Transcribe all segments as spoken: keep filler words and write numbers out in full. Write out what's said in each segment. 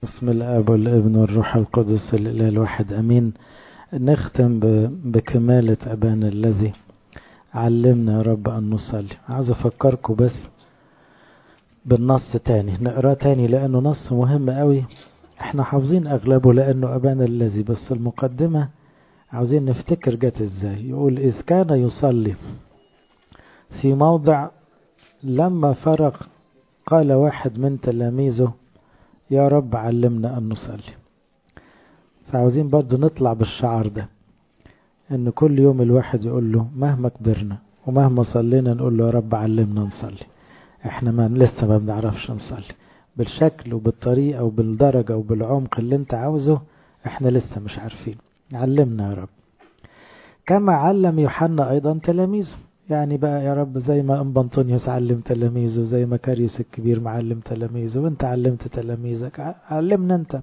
بسم الآب والابن والروح القدس الإله الواحد أمين. نختم بكمالة أبانا الذي علمنا يا رب أن نصلي. عايز أفكركم بس بالنص تاني، نقرأ تاني لأنه نص مهم قوي. احنا حافظين أغلبه لأنه أبانا الذي، بس المقدمة عاوزين نفتكر جت ازاي. يقول إذ كان يصلي في موضع لما فرغ قال واحد من تلاميذه يا رب علمنا أن نصلي. فعاوزين برضو نطلع بالشعار ده، ان كل يوم الواحد يقول له مهما كبرنا ومهما صلينا نقول له يا رب علمنا نصلي. احنا ما لسه ما بنعرفش نصلي بالشكل وبالطريقة وبالدرجة وبالعمق اللي انت عاوزه، احنا لسه مش عارفين. علمنا يا رب كما علم يوحنا ايضا تلاميذه. يعني بقى يا رب زي ما ام بنطونيوس علم تلاميذه، زي ما كاريوس الكبير معلم تلاميذه، وانت علمت تلاميذك، علمنا انت.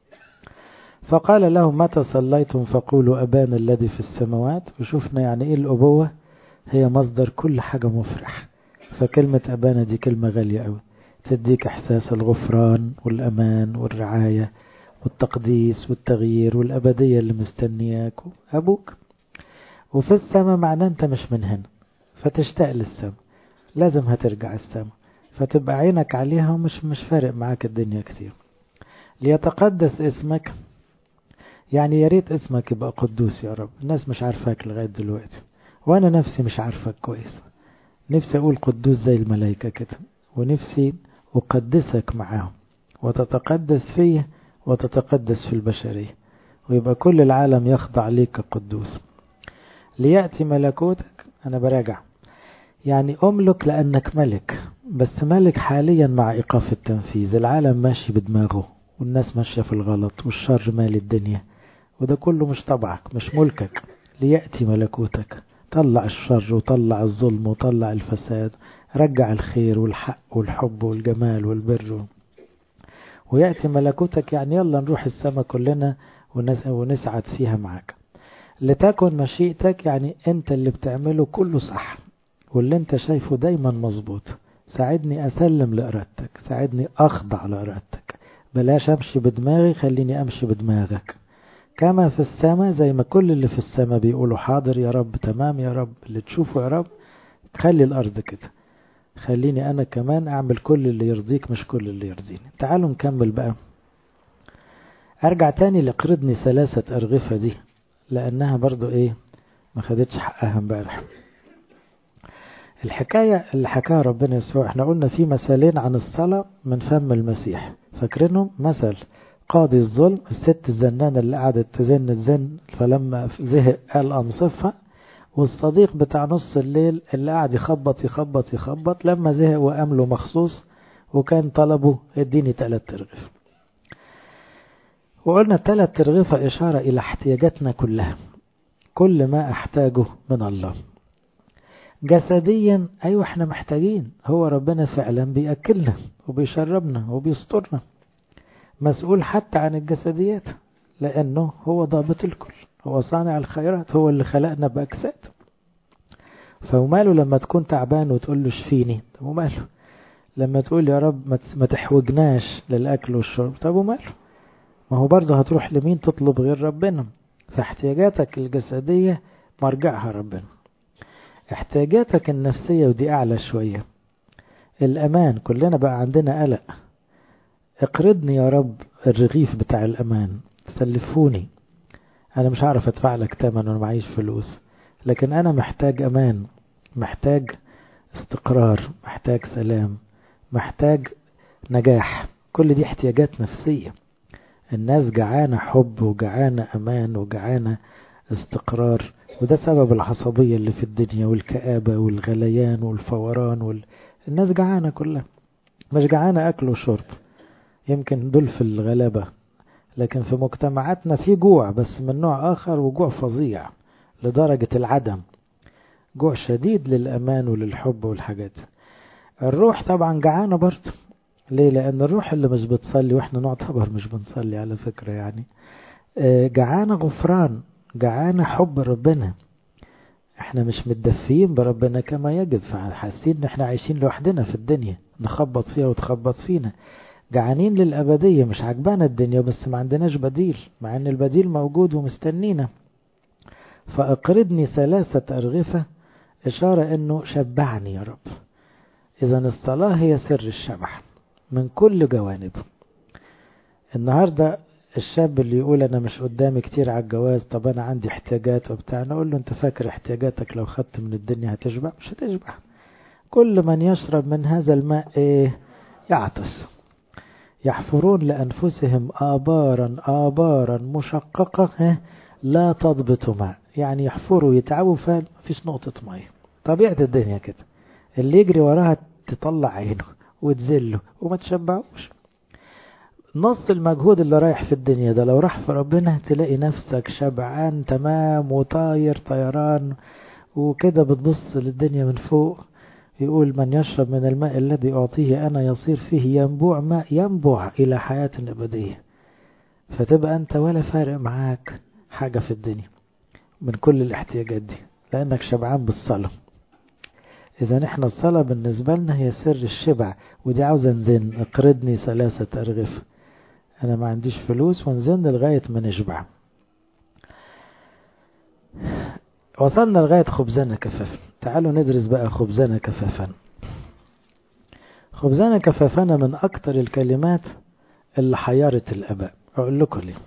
فقال لهم متى صليتم فقولوا أبانا الذي في السماوات. وشوفنا يعني ايه الأبوة، هي مصدر كل حاجة مفرح. فكلمة أبانا دي كلمة غالية قوي، تديك إحساس الغفران والأمان والرعاية والتقديس والتغيير والأبدية اللي مستنياك أبوك. وفي السماء معناه أنت مش من هنا، فتشتاق للسماء، لازم هترجع السماء، فتبقى عينك عليها ومش مش فارق معاك الدنيا كتير. ليتقدس اسمك، يعني يا ريت اسمك يبقى قدوس يا رب. الناس مش عارفاك لغاية دلوقتي، وانا نفسي مش عارفاك كويس. نفسي اقول قدوس زي الملائكة كده، ونفسي اقدسك معاهم وتتقدس فيه وتتقدس في البشرية، ويبقى كل العالم يخضع ليك قدوس. ليأتي ملكوتك، انا براجع يعني املك لانك ملك، بس ملك حاليا مع ايقاف التنفيذ. العالم ماشي بدماغه والناس ماشية في الغلط والشر مال الدنيا، وده كله مش طبعك، مش ملكك. ليأتي ملكوتك، طلع الشر وطلع الظلم وطلع الفساد، رجع الخير والحق والحب والجمال والبر. ويأتي ملكوتك يعني يلا نروح السماء كلنا ونسعد فيها معاك. لتكن مشيئتك يعني انت اللي بتعمله كله صح، واللي انت شايفه دايما مظبوط. ساعدني اسلم لإرادتك، ساعدني اخضع لإرادتك، بلاش امشي بدماغي، خليني امشي بدماغك. كما في السماء، زي ما كل اللي في السماء بيقولوا حاضر يا رب، تمام يا رب، اللي تشوفه يا رب. خلي الأرض كده، خليني أنا كمان أعمل كل اللي يرضيك مش كل اللي يرضيني. تعالوا نكمل بقى. أرجع تاني لقردني ثلاثة أرغفة دي، لأنها برضو إيه ما خدتش حقها امبارح. الحكاية اللي حكاها ربنا يسوع، احنا قلنا في مثالين عن الصلاة من فم المسيح، فاكرينهم؟ مثل قاضي الظلم، الست الزنانة اللي قعدت تزن الزن فلما زهق قال أنصفها، والصديق بتاع نص الليل اللي قعد يخبط يخبط يخبط لما زهق وقام له مخصوص وكان طلبه اديني تلات ترغيف. وقلنا التلات ترغيفة إشارة إلى احتياجاتنا كلها، كل ما أحتاجه من الله. جسديا أيوة احنا محتاجين، هو ربنا فعلا بيأكلنا وبيشربنا وبيسترنا، مسؤول حتى عن الجسديات لأنه هو ضابط الكل، هو صانع الخيرات، هو اللي خلقنا بأجساد. فوماله لما تكون تعبان وتقول له شفيني؟ طب وماله لما تقول يا رب ما تحوجناش للأكل والشرب؟ طب وماله؟ ما هو برضه هتروح لمين تطلب غير ربنا؟ فاحتياجاتك الجسدية مرجعها ربنا. احتياجاتك النفسية ودي أعلى شوية، الأمان. كلنا بقى عندنا قلق. اقرضني يا رب الرغيف بتاع الأمان، سلفوني. أنا مش عارف أدفع لك تمن وأنا معيش فلوس، لكن أنا محتاج أمان، محتاج استقرار، محتاج سلام، محتاج نجاح. كل دي احتياجات نفسية. الناس جعانة حب وجعانة أمان وجعانة استقرار، وده سبب العصبية اللي في الدنيا والكآبة والغليان والفوران وال... الناس جعانة كلها، مش جعانة أكل وشرب، يمكن دول في الغلابة، لكن في مجتمعاتنا في جوع بس من نوع آخر، وجوع فظيع لدرجة العدم، جوع شديد للأمان وللحب والحاجات. الروح طبعا جعانة برضه. ليه؟ لأن الروح اللي مش بتصلي، وإحنا نعتبر مش بنصلي على فكرة يعني، جعانة غفران، جعانة حب ربنا. احنا مش متدفيين بربنا كما يجب، فحاسين ان احنا عايشين لوحدنا في الدنيا، نخبط فيها وتخبط فينا. جعانين للأبدية، مش عجبانا الدنيا بس ما عندناش بديل، مع ان البديل موجود ومستنينا. فأقرضني ثلاثة أرغفة إشارة انه شبعني يا رب. إذا الصلاة هي سر الشبع من كل جوانبه. النهاردة الشاب اللي يقول أنا مش قدامي كتير على الجواز، طب أنا عندي احتياجات وبتاع، نقول له أنت فاكر احتياجاتك لو خدت من الدنيا هتشبع؟ مش هتشبع. كل من يشرب من هذا الماء إيه؟ يعطس. يحفرون لأنفسهم آبارا آبارا مشققة لا تضبط ماء، يعني يحفروا يتعبوا فمفيش نقطة ماء. طبيعة الدنيا كده، اللي يجري وراها تطلع عينه وتزله وما تشبعوش. نص المجهود اللي رايح في الدنيا ده لو راح في ربنا تلاقي نفسك شبعان تمام وطاير طيران وكده، بتبص للدنيا من فوق. يقول من يشرب من الماء الذي أعطيه أنا يصير فيه ينبوع ماء ينبوع إلى حياة أبدية. فتبقى أنت ولا فارق معاك حاجة في الدنيا من كل الاحتياجات دي، لأنك شبعان بالصلاة. إذا احنا الصلاة بالنسبة لنا هي سر الشبع. ودي عاوزة نزن، اقرضني ثلاثة أرغف، أنا ما عنديش فلوس ونزن لغاية ما نشبع. وصلنا لغاية خبزنا كفافا. تعالوا ندرس بقى خبزنا كفافا. خبزنا كفافنا من أكتر الكلمات اللي حيرت الآباء. أقول لكم ليه.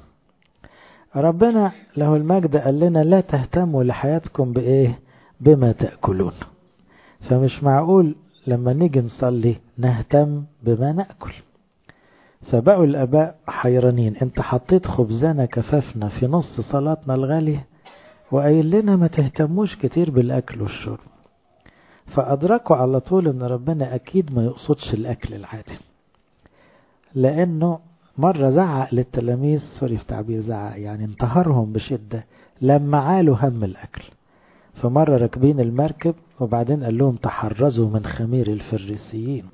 ربنا له المجد قال لنا لا تهتموا لحياتكم بإيه؟ بما تأكلون. فمش معقول لما نيجي نصلي نهتم بما نأكل. فبقوا الآباء حيرانين، انت حطيت خبزنا كفافنا في نص صلاتنا الغالية وقايل لنا ما تهتموش كتير بالأكل والشرب. فأدركوا على طول ان ربنا أكيد ما يقصدش الأكل العادي، لأنه مرة زعق للتلاميذ، سوري في تعبير زعق يعني انتهرهم بشدة لما عالوا هم الأكل. فمرة راكبين المركب وبعدين قال لهم تحرزوا من خمير الفريسيين،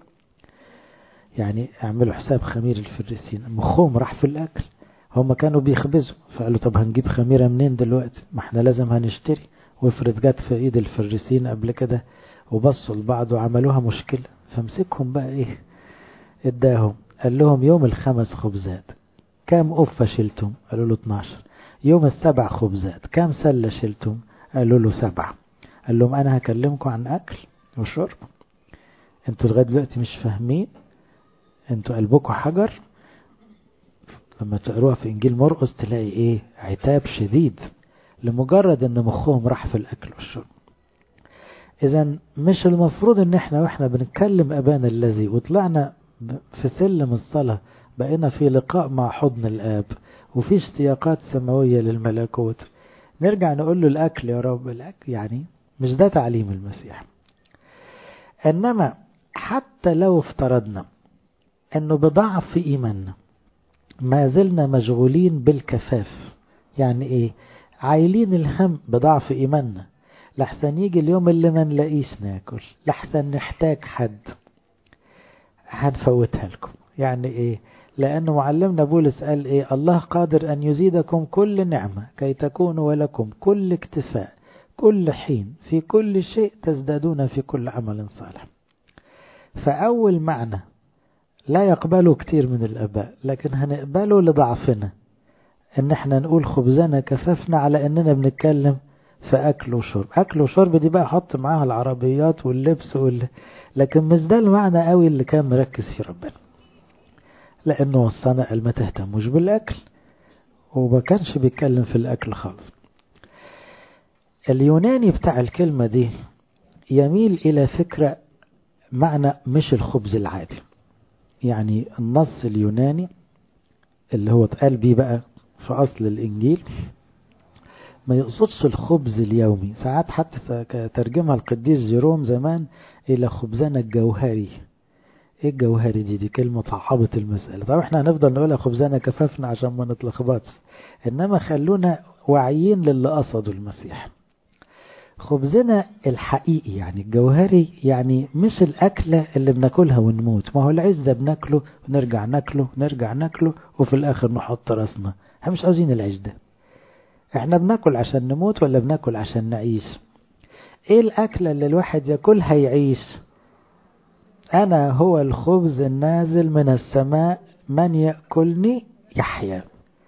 يعني اعملوا حساب خمير الفريسيين. مخهم راح في الأكل، هم كانوا بيخبزوا فقالوا طب هنجيب خميرة منين دلوقتي؟ ما احنا لازم هنشتري، وافرض جت في ايد الفريسيين قبل كده وبصوا لبعض وعملوها مشكلة. فمسكهم بقى ايه؟ اداهم قال لهم يوم الخمس خبزات كام قفة شلتم؟ قالوا له اتناشر. يوم السبع خبزات كام سلة شلتم؟ قالوا له سبعة. قال لهم انا هكلمكم عن اكل وشرب، انتوا لغاية دلوقتي مش فاهمين، انتوا قلبكم حجر. لما تقروها في انجيل مرقس تلاقي ايه؟ عتاب شديد لمجرد ان مخهم راح في الاكل والشرب. اذا مش المفروض ان احنا واحنا بنتكلم ابانا الذي وطلعنا في سلم الصلاة بقينا في لقاء مع حضن الاب وفي اشتياقات سماوية للملكوت نرجع نقول له الاكل يا رب الاكل؟ يعني مش ده تعليم المسيح. انما حتى لو افترضنا انه بضعف في ايماننا ما زلنا مشغولين بالكفاف. يعني ايه؟ عايلين الهم بضعف ايماننا، لحسن يجي اليوم اللي ما نلاقيش ناكل، لحسن نحتاج حد، هنفوتها لكم. يعني ايه؟ لأنه معلمنا بولس قال ايه؟ الله قادر أن يزيدكم كل نعمة كي تكونوا ولكم كل اكتفاء كل حين في كل شيء تزدادون في كل عمل صالح. فأول معنى لا يقبله كتير من الآباء، لكن هنقبله لضعفنا، ان احنا نقول خبزنا كفافنا على اننا بنتكلم في أكل وشرب. أكل وشرب دي بقى حط معاها العربيات واللبس وال... لكن مش ده المعنى قوي اللي كان مركز في ربنا، لأنه وصانا قال ما تهتموش بالأكل وما كانش بيتكلم في الأكل خالص. اليوناني بتاع الكلمة دي يميل إلى فكرة معنى مش الخبز العادي. يعني النص اليوناني اللي هو اتقال بيه بقى في أصل الإنجيل ما يقصدش الخبز اليومي. ساعات حتى ترجمها القديس جيروم زمان إلى خبزنا الجوهري. ايه الجوهري دي؟ دي كلمة صعبت المسألة. طبعا احنا هنفضل نقولها خبزنا كفافنا عشان ما نتلخبطش، انما خلونا واعيين للي قصده المسيح. خبزنا الحقيقي يعني الجوهري، يعني مش الأكلة اللي بناكلها ونموت. ما هو العيش ده بناكله ونرجع ناكله نرجع ناكله وفي الآخر نحط راسنا. احنا مش عاوزين العيش ده. احنا بناكل عشان نموت ولا بناكل عشان نعيش؟ ايه الأكلة اللي الواحد ياكلها يعيش؟ أنا هو الخبز النازل من السماء، من يأكلني يحيا.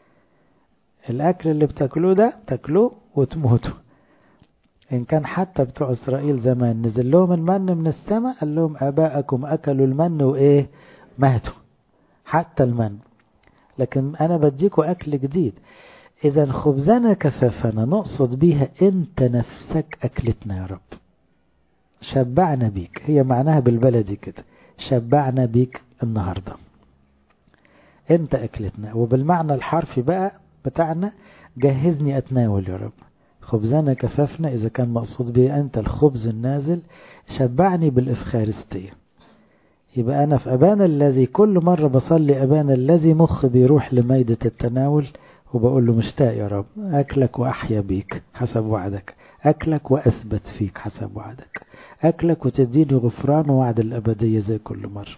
الأكل اللي بتاكلوه ده تاكلوه وتموتوا. إن كان حتى بتوع إسرائيل زمان نزل لهم المن من السماء، قال لهم آباءكم أكلوا المن وإيه ماتوا، حتى المن. لكن أنا بديكوا أكل جديد. إذا خبزنا كفافنا نقصد بيها أنت نفسك أكلتنا يا رب، شبعنا بيك، هي معناها بالبلدي كده، شبعنا بيك النهاردة، أنت أكلتنا. وبالمعنى الحرفي بقى بتاعنا جهزني أتناول يا رب. خبزنا كفافنا إذا كان مقصود بيه أنت الخبز النازل، شبعني بالإفخارستية. يبقى أنا في أبانا الذي كل مرة بصلي أبانا الذي مخ بيروح لميدة التناول وبقول له مشتاق يا رب أكلك وأحيا بيك حسب وعدك، أكلك وأثبت فيك حسب وعدك، أكلك وتديني غفران ووعد الأبدية زي كل مرة.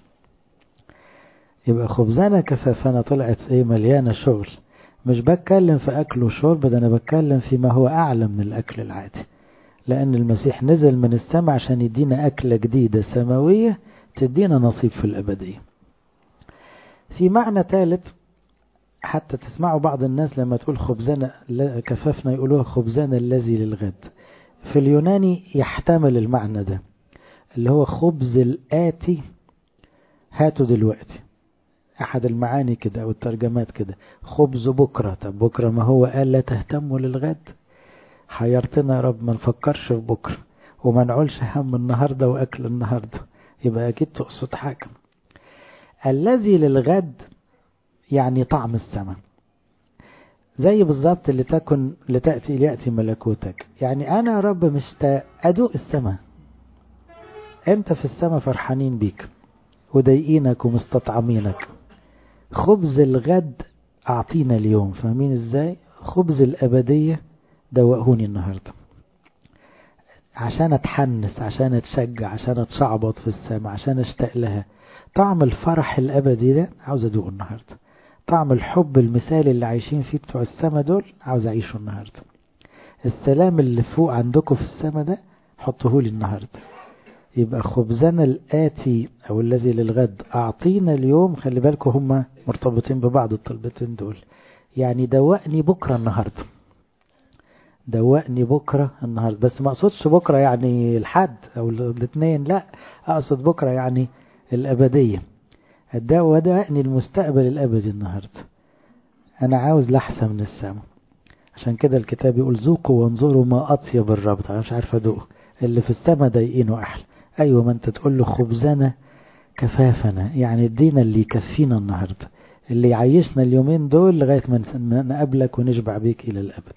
يبقى خبزنا كفافنا طلعت إيه مليانة شغل. مش بتكلم في أكل وشرب، ده أنا بتكلم فيما هو أعلى من الأكل العادي، لأن المسيح نزل من السماء عشان يدينا أكلة جديدة سماوية تدينا نصيب في الأبدية. في معنى ثالث، حتى تسمعوا بعض الناس لما تقول خبزنا كفافنا يقولوها خبزنا الذي للغد. في اليوناني يحتمل المعنى ده، اللي هو خبز الآتي هاتوا دلوقتي. أحد المعاني كده أو الترجمات كده، خبز بكرة. طب بكرة ما هو قال لا تهتموا للغد، حيرتنا يا رب ما نفكرش في بكرة وما نعولش هم النهاردة وأكل النهاردة. يبقى أكيد تقصد حاجة. الذي للغد يعني طعم السماء، زي بالضبط اللي تكن لتأتي ليأتي ملكوتك. يعني أنا يا رب مشتاق أدوق السماء. أنت في السماء فرحانين بيك وضايقينك ومستطعمينك. خبز الغد أعطينا اليوم. فاهمين إزاي؟ خبز الأبدية دوقهوني النهاردة عشان أتحنس، عشان أتشجع، عشان أتشعبط في السماء، عشان أشتاق لها. طعم الفرح الأبدي ده عاوز أدوقه النهاردة. طعم الحب المثالي اللي عايشين فيه بتوع السماء دول عاوز أعيشه النهاردة. السلام اللي فوق عندكم في السماء ده حطوه لي النهاردة. يبقى خبزنا الآتي أو الذي للغد أعطينا اليوم. خلي بالكم هم مرتبطين ببعض الطلبتين دول. يعني دوقني بكرة النهاردة، دوقني بكرة النهاردة. بس ما أقصدش بكرة يعني الحد أو الاثنين، لا، أقصد بكرة يعني الأبدية. دوقني المستقبل الأبدي النهاردة. أنا عاوز لحسة من السماء. عشان كده الكتاب يقول ذوقوا وانظروا ما أطيب الرب. أنا مش عارف أدوق اللي في السماء ضايقينه أحلى. أيوة، ما أنت تقول له خبزنا كفافنا، يعني ادينا اللي يكفينا النهاردة، اللي يعيشنا اليومين دول لغاية ما نقابلك ونشبع بيك إلى الأبد.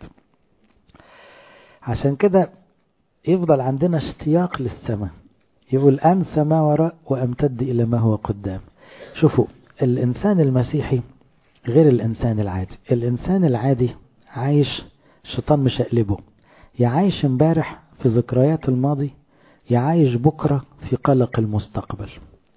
عشان كده يفضل عندنا اشتياق للسماء. يقول أنسى ما وراء وأمتد إلى ما هو قدام. شوفوا، الإنسان المسيحي غير الإنسان العادي. الإنسان العادي عايش الشيطان مشقلبه، يعيش امبارح في ذكريات الماضي، يعيش بكرة في قلق المستقبل.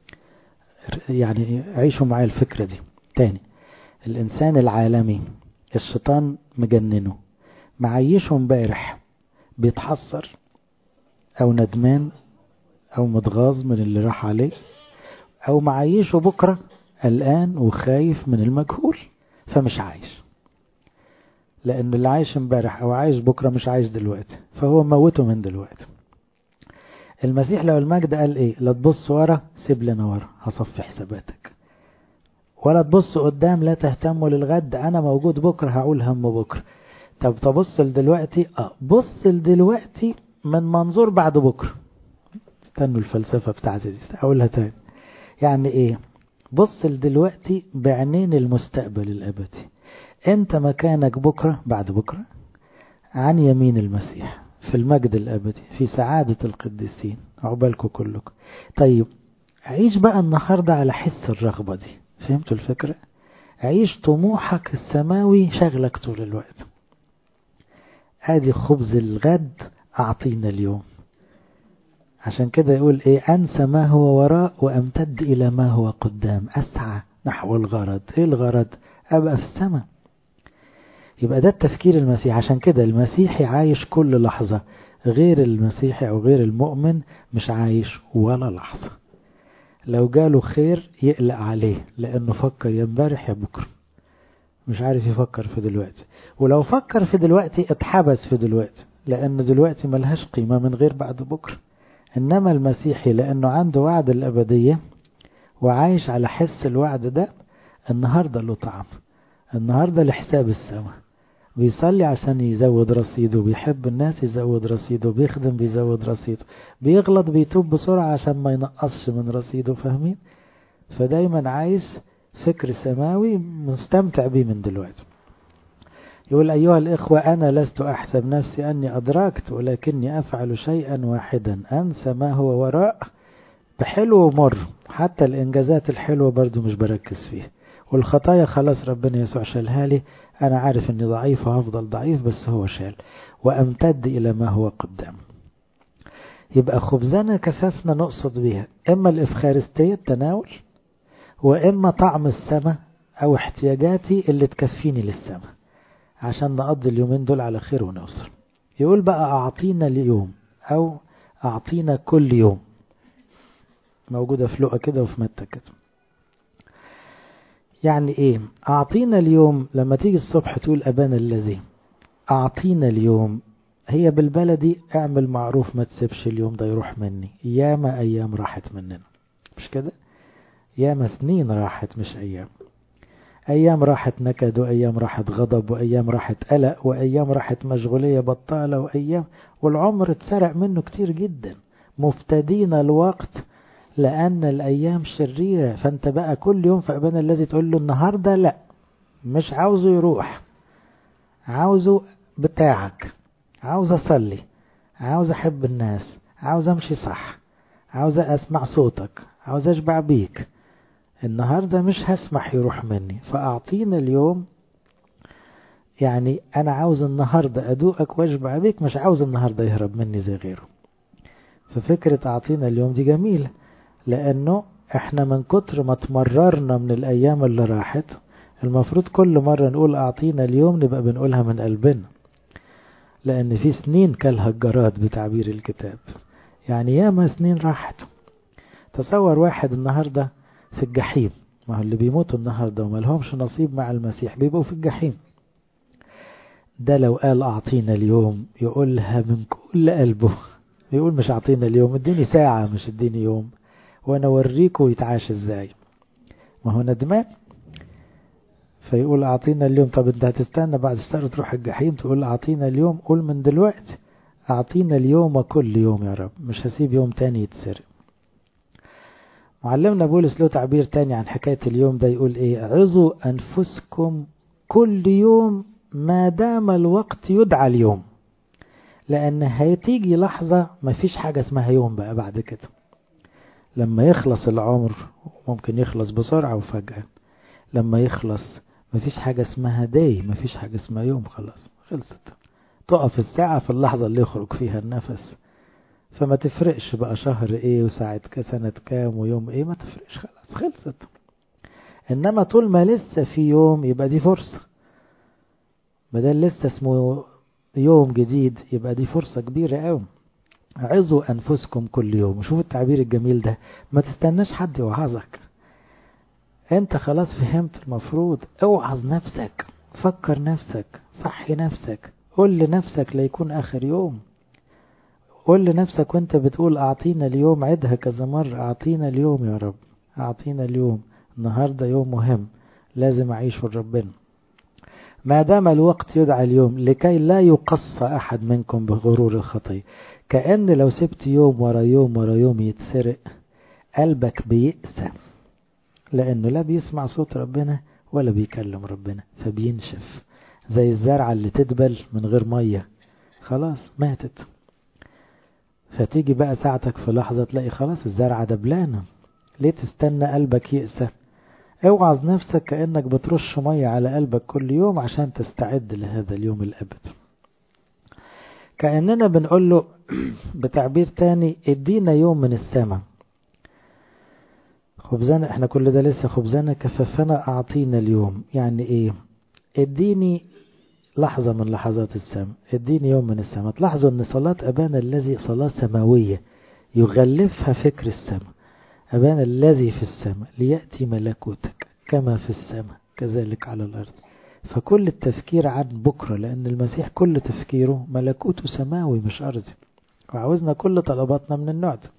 يعني عيشوا معايا الفكرة دي تاني. الإنسان العالمي الشيطان مجننه، معيشه امبارح بيتحسر أو ندمان أو متغاظ من اللي راح عليه، أو معيشه بكرة قلقان وخايف من المجهول، فمش عايش. لأن اللي عايش امبارح أو عايش بكرة مش عايش دلوقتي، فهو موته من دلوقتي. المسيح لو المجد قال إيه؟ لا تبص ورا، سيب لنا ورا، هصفي حساباتك. ولا تبص قدام، لا تهتموا للغد، أنا موجود بكرة هقول هم بكرة. طب تبص لدلوقتي؟ اه بص لدلوقتي من منظور بعد بكرة. استنوا الفلسفة بتاعتي دي أقولها تاني. يعني إيه؟ بص لدلوقتي بعينين المستقبل الأبدي. أنت مكانك بكرة بعد بكرة عن يمين المسيح في المجد الأبدي في سعادة القديسين. عقبالكم كلكم. طيب عيش بقى النهاردة على حس الرغبة دي. فهمتوا الفكرة؟ عيش طموحك السماوي شغلك طول الوقت. ادي خبز الغد أعطينا اليوم. عشان كده يقول ايه؟ أنسى ما هو وراء وأمتد إلى ما هو قدام. أسعى نحو الغرض. ايه الغرض؟ أبقى في السماء. يبقى ده التفكير المسيحي. عشان كده المسيحي عايش كل لحظة، غير المسيحي أو غير المؤمن مش عايش ولا لحظة. لو جاله خير يقلق عليه لأنه فكر يا امبارح يا بكرة، مش عارف يفكر في دلوقتي. ولو فكر في دلوقتي اتحبس في دلوقتي، لأن دلوقتي ملهاش قيمة من غير بعد بكرة. إنما المسيحي لأنه عنده وعد الأبدية وعايش على حس الوعد ده، النهاردة له طعم، النهاردة لحساب السماء، بيصلي عشان يزود رصيده، بيحب الناس يزود رصيده، بيخدم بيزود رصيده، بيغلط بيتوب بسرعة عشان ما ينقصش من رصيده. فاهمين؟ فدايما عايش فكر سماوي مستمتع بيه من دلوقتي. يقول أيها الإخوة أنا لست أحسب نفسي أني أدركت، ولكني أفعل شيئا واحدا أنسى ما هو وراء، بحلو ومر، حتى الإنجازات الحلوة برضو مش بركز فيها، والخطايا خلاص ربنا يسوع شالها لي، أنا عارف أني ضعيف وهفضل ضعيف بس هو شال، وأمتد إلى ما هو قدام. يبقى خبزنا كفافنا نقصد بها إما الإفخارستية التناول، وإما طعم السماء أو احتياجاتي اللي تكفيني للسماء عشان نقضي اليومين دول على خير ونوصل. يقول بقى أعطينا اليوم أو أعطينا كل يوم، موجودة في لقا كده وفي متى كده. يعني إيه أعطينا اليوم؟ لما تيجي الصبح تقول أبانا الذي، أعطينا اليوم هي بالبلدي اعمل معروف ما تسيبش اليوم ده يروح مني. ياما أيام راحت مننا، مش كده؟ ياما سنين راحت مش أيام. أيام راحت نكد، وأيام راحت غضب، وأيام راحت قلق، وأيام راحت مشغولية بطالة، وأيام والعمر اتسرق منه كتير جدا. مفتدين الوقت لأن الأيام شريرة. فأنت بقى كل يوم في أبانا الذي تقول له النهاردة لا، مش عاوزه يروح، عاوزه بتاعك، عاوز أصلي، عاوز أحب الناس، عاوز أمشي صح، عاوز أسمع صوتك، عاوز أشبع بيك. النهاردة مش هسمح يروح مني، فأعطينا اليوم. يعني أنا عاوز النهاردة أدوقك وأشبع بيك، مش عاوز النهاردة يهرب مني زي غيره. ففكرة أعطينا اليوم دي جميلة، لأنه احنا من كتر ما تمررنا من الأيام اللي راحت، المفروض كل مرة نقول أعطينا اليوم نبقى بنقولها من قلبنا، لأن في سنين كلها الجراد بتعبير الكتاب. يعني ياما سنين راحت. تصور واحد النهاردة في الجحيم، ما هو اللي بيموتوا النهاردة وما لهمش نصيب مع المسيح بيبقوا في الجحيم. ده لو قال أعطينا اليوم يقولها من كل قلبه، يقول مش أعطينا اليوم، اديني ساعة مش اديني يوم وانا اوريكوا يتعاش ازاي. ما هو ندمان، فيقول أعطينا اليوم. طب انت هتستنى بعد السنة تروح الجحيم تقول أعطينا اليوم؟ قول من دلوقتي أعطينا اليوم كل يوم يا رب، مش هسيب يوم تاني يتسرق. معلمنا بولس له تعبير تاني عن حكاية اليوم ده، يقول ايه؟ عظوا أنفسكم كل يوم ما دام الوقت يدعى اليوم، لأن هتيجي لحظة مفيش حاجة اسمها يوم بقى بعد كده. لما يخلص العمر ممكن يخلص بسرعة وفجأة، لما يخلص مفيش حاجة اسمها داي، مفيش حاجة اسمها يوم، خلاص خلصت. تقف الساعة في اللحظة اللي يخرج فيها النفس، فما تفرقش بقى شهر ايه وساعة سنة كام ويوم ايه، ما تفرقش، خلاص خلصت. انما طول ما لسه في يوم يبقى دي فرصة، بدل لسه اسمه يوم جديد يبقى دي فرصة كبيرة قوي. عظوا أنفسكم كل يوم. شوف التعبير الجميل ده، ما تستناش حد يوعظك، انت خلاص فهمت المفروض. اوعظ نفسك، فكر نفسك، صحي نفسك، قول لنفسك ليكون آخر يوم. قول لنفسك وانت بتقول أعطينا اليوم، عدها كذا مرة، أعطينا اليوم يا رب، أعطينا اليوم، النهاردة يوم مهم لازم أعيش لربنا. ما دام الوقت يدعى اليوم لكي لا يقص أحد منكم بغرور الخطية. كأن لو سبت يوم ورا يوم ورا يوم يتسرق قلبك بيأسى، لأنه لا بيسمع صوت ربنا ولا بيكلم ربنا، فبينشف زي الزرعة اللي تدبل من غير مية، خلاص ماتت. فتيجي بقى ساعتك في لحظة تلاقي خلاص الزرعة دبلانة. ليه تستنى قلبك يأسى؟ اوعظ نفسك كأنك بترش مية على قلبك كل يوم عشان تستعد لهذا اليوم الأبد. كأننا بنقول له بتعبير تاني ادينا يوم من السماء. خبزنا، احنا كل ده لسه خبزنا كفافنا أعطينا اليوم. يعني ايه؟ اديني لحظة من لحظات السماء، اديني يوم من السماء. تلاحظوا ان صلاة أبانا الذي صلاة سماوية يغلفها فكر السماء. أبانا الذي في السماء ليأتي ملكوتك كما في السماء كذلك على الأرض. فكل التفكير عن بكرة، لأن المسيح كل تفكيره ملكوته سماوي مش أرضي، وعاوزنا كل طلباتنا من النوع ده.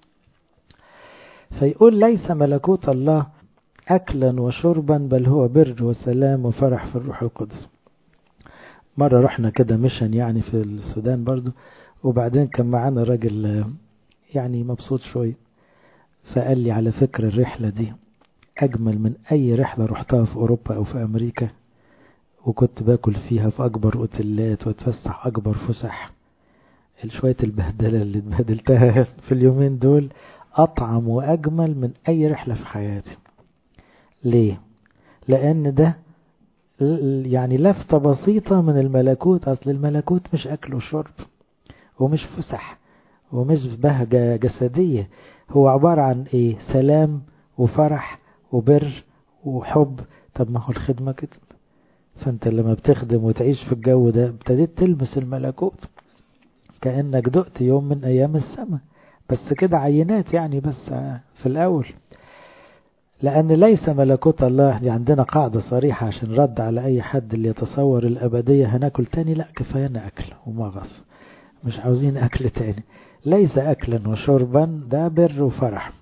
فيقول ليس ملكوت الله أكلا وشربا بل هو بر وسلام وفرح في الروح القدس. مرة رحنا كده مشن يعني في السودان برضو، وبعدين كان معانا راجل يعني مبسوط شوي، فقال لي على فكرة الرحلة دي أجمل من أي رحلة رحتها في أوروبا أو في أمريكا، وكنت باكل فيها في أكبر أوتيلات واتفسح أكبر فسح. شوية البهدلة اللي اتبهدلتها في اليومين دول أطعم وأجمل من أي رحلة في حياتي. ليه؟ لأن ده يعني لفتة بسيطة من الملكوت. أصل الملكوت مش أكل وشرب ومش فسح ومش بهجة جسدية، هو عبارة عن إيه؟ سلام وفرح وبر وحب. طب ما هو الخدمة كده. فأنت لما بتخدم وتعيش في الجو ده ابتديت تلمس الملكوت، كأنك دقت يوم من أيام السماء، بس كده عينات يعني بس في الأول. لأن ليس ملكوت الله دي عندنا قاعدة صريحة عشان رد على أي حد اللي يتصور الأبدية هناكل تاني. لا، كفاية أكل ومغص، مش عاوزين أكل تاني. ليس أكلا وشربا، ده بر وفرح.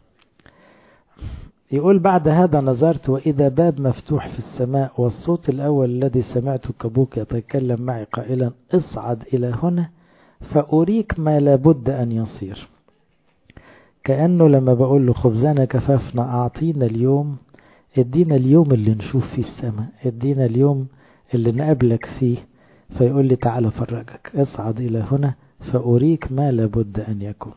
يقول بعد هذا نظرت وإذا باب مفتوح في السماء، والصوت الأول الذي سمعته كبوك يتكلم معي قائلا اصعد إلى هنا فأريك ما لابد أن يصير. كأنه لما بقول له خبزنا كفافنا أعطينا اليوم، ادينا اليوم اللي نشوف فيه السماء، ادينا اليوم اللي نقابلك فيه. فيقول لي تعالى فرجك، اصعد إلى هنا فأريك ما لابد أن يكون.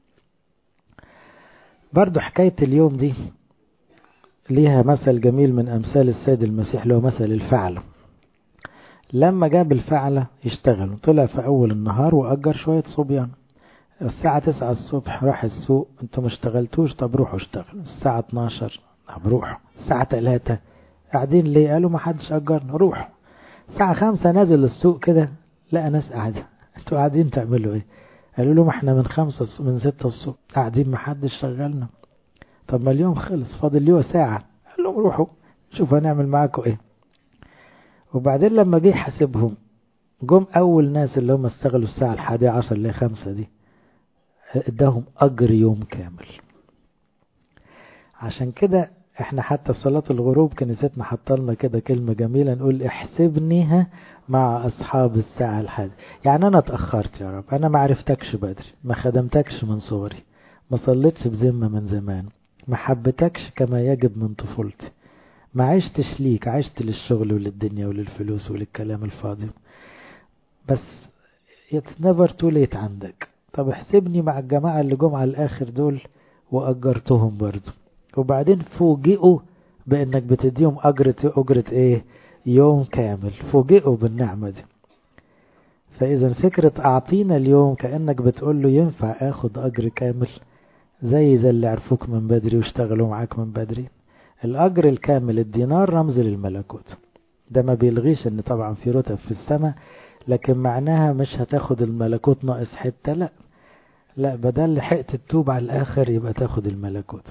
برضو حكاية اليوم دي ليها مثل جميل من أمثال السيد المسيح، له مثل الفعل. لما جاب الفعلة يشتغل طلع في أول النهار وأجر شوية صبيان. الساعة تسعة الصبح راح السوق، انتوا ما اشتغلتوش، طب روحوا اشتغل. الساعة اتناشر طب روحوا. الساعة تلاتة قاعدين ليه؟ قالوا ما حدش أجرنا، روحوا. الساعة خمسة نازل السوق كده لقى ناس قاعدة، انتوا قاعدين تعملوا ايه؟ قالوا له ما احنا من خمسة من ستة الصبح قاعدين ما حدش شغلنا. طب ما اليوم خلص، فاضل اليوم ساعة. قال لهم روحوا شوف هنعمل معاكم ايه. وبعدين لما جه حاسبهم، جم اول ناس اللي هم اشتغلوا الساعة الحادية عشر لخمسة دي اداهم اجر يوم كامل. عشان كده احنا حتى في صلاة الغروب كنيستنا حطلنا كده كلمة جميلة، نقول احسبنيها مع اصحاب الساعة الحادية. يعني انا اتأخرت يا رب، انا ما عرفتكش بدري، ما خدمتكش من صغري، ما صليتش بذمة من زمان، ما حبتكش كما يجب من طفولتي، ما عشتش ليك، عشت للشغل وللدنيا وللفلوس وللكلام الفاضي. بس it's never too late عندك. طب احسبني مع الجماعة اللي جم على الآخر دول وأجرتهم برضو، وبعدين فوجئوا بأنك بتديهم أجرة أجرة إيه؟ يوم كامل. فوجئوا بالنعمة دي. فإذا فكرة أعطينا اليوم كأنك بتقول له ينفع أخد أجر كامل زي زي اللي عرفوك من بدري واشتغلوا معاك من بدري. الأجر الكامل الدينار رمز للملكوت. ده ما بيلغيش ان طبعا في رتب في السماء، لكن معناها مش هتاخد الملكوت ناقص حتة. لا لا، بدل لحقت التوب على الآخر يبقى تاخد الملكوت.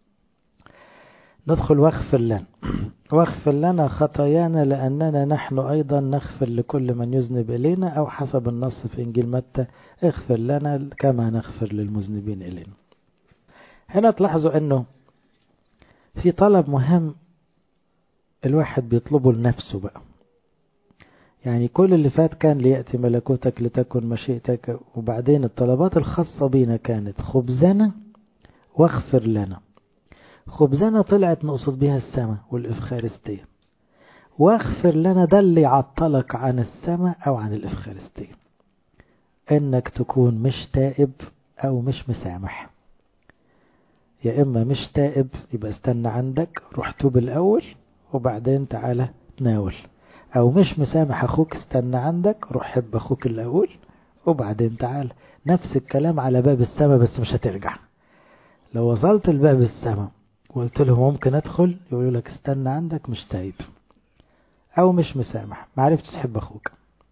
ندخل واغفر لنا واغفر لنا خطايانا لأننا نحن أيضا نغفر لكل من يذنب إلينا، أو حسب النص في إنجيل متى اغفر لنا كما نغفر للمذنبين إلينا. هنا تلاحظوا أنه في طلب مهم الواحد بيطلبه لنفسه بقى. يعني كل اللي فات كان ليأتي ملكوتك لتكن مشيئتك، وبعدين الطلبات الخاصة بينا كانت خبزنا واغفر لنا. خبزنا طلعت نقصد بها السماء والإفخارستية، واغفر لنا ده اللي يعطلك عن السماء أو عن الإفخارستية، إنك تكون مش تائب أو مش مسامح. يا إما مش تائب يبقى استنى عندك، روح توب الأول وبعدين تعالى تناول، او مش مسامح اخوك استنى عندك، روح حب اخوك الاول وبعدين تعالى. نفس الكلام على باب السماء، بس مش هترجع. لو وصلت لباب السماء وقلت لهم ممكن ادخل، يقولوا لك استنى عندك، مش تايب او مش مسامح، ما عرفتش تحب اخوك.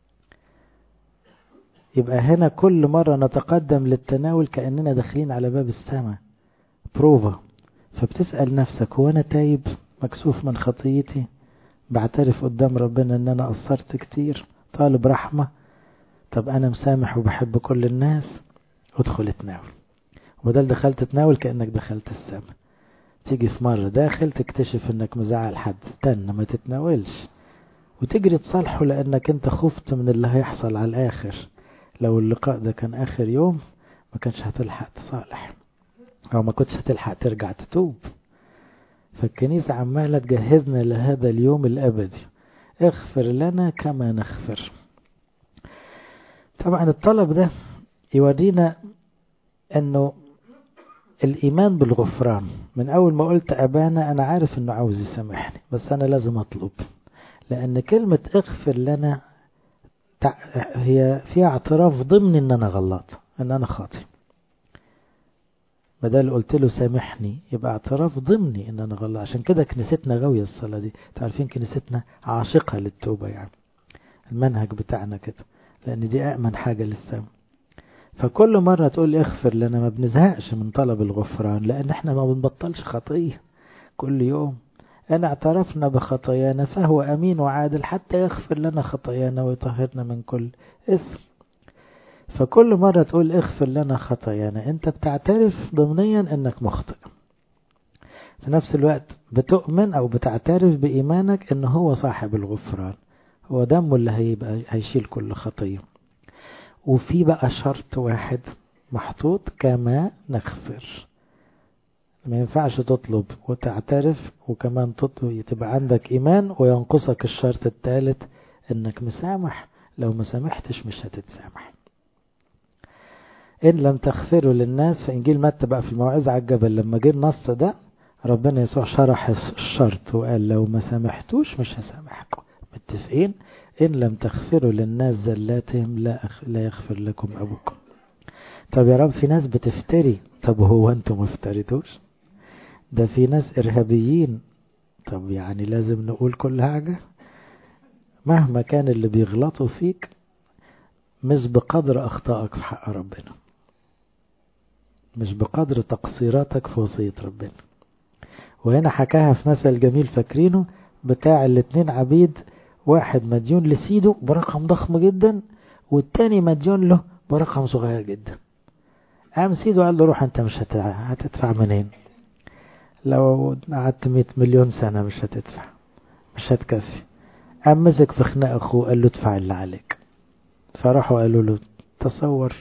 يبقى هنا كل مرة نتقدم للتناول كأننا داخلين على باب السماء، بروفا. فبتسأل نفسك هو أنا تايب مكسوف من خطيتي، بعترف قدام ربنا ان انا قصرت كتير، طالب رحمة، طب انا مسامح وبحب كل الناس، ادخل اتناول. وبدل دخلت تناول كأنك دخلت السماء. تيجي في مرة داخل تكتشف انك مزعل حد، استنى ما تتناولش وتجري تصالحه، لانك انت خفت من اللي هيحصل على الاخر. لو اللقاء ده كان اخر يوم ما كانش هتلحق تصالح، او ما كنتش هتلحق ترجع تتوب. فالكنيسة عمالة تجهزنا لهذا اليوم الابدي، اغفر لنا كما نغفر. طبعا الطلب ده يورينا انه الايمان بالغفران. من اول ما قلت ابانا انا عارف انه عاوز يسامحني، بس انا لازم اطلب، لان كلمة اغفر لنا هي فيها اعتراف ضمني ان انا غلط، ان انا خاطئ. بدل قلت له سامحني يبقى اعتراف ضمني ان انا غلط. عشان كده كنيستنا غاوية الصلاة دي، تعرفين كنيستنا عاشقة للتوبة، يعني المنهج بتاعنا كده، لان دي أأمن حاجة للسامح. فكل مرة تقول اغفر لنا ما بنزهقش من طلب الغفران، لان احنا ما بنبطلش خطية كل يوم. ان اعترفنا بخطايانا فهو امين وعادل حتى يغفر لنا خطايانا ويطهرنا من كل اثم. فكل مرة تقول اغفر لنا خطايانا انت بتعترف ضمنيا انك مخطئ، في نفس الوقت بتؤمن او بتعترف بإيمانك ان هو صاحب الغفران، هو دمه اللي هيبقى هيشيل كل خطية. وفي بقى شرط واحد محطوط، كما نغفر. ما ينفعش تطلب وتعترف وكمان تطلب تبقى عندك إيمان وينقصك الشرط الثالث انك مسامح. لو ما سامحتش مش هتتسامح. إن لم تغفروا للناس، في إنجيل متى بقى في الموعظة على الجبل لما جه النص ده ربنا يسوع شرح الشرط وقال لو ما سامحتوش مش هسامحكم. متفقين؟ إن لم تغفروا للناس زلاتهم لا, أخ... لا يغفر لكم أبوكم. طب يا رب في ناس بتفتري، طب هو أنتم ما افتريتوش؟ ده في ناس إرهابيين، طب يعني لازم نقول كل حاجة؟ مهما كان اللي بيغلطوا فيك مش بقدر أخطائك في حق ربنا، مش بقدر تقصيراتك في وصية ربنا. وهنا حكاها في مثل جميل فاكرينه، بتاع الاتنين عبيد، واحد مديون لسيده برقم ضخم جدا والتاني مديون له برقم صغير جدا. قام سيده قال له روح انت مش هتدفع منين، لو قعدت مئة مليون سنة مش هتدفع، مش هتكفي. قام مسك في خناق اخوه قال له ادفع اللي عليك. فراحوا قالوا له تصور،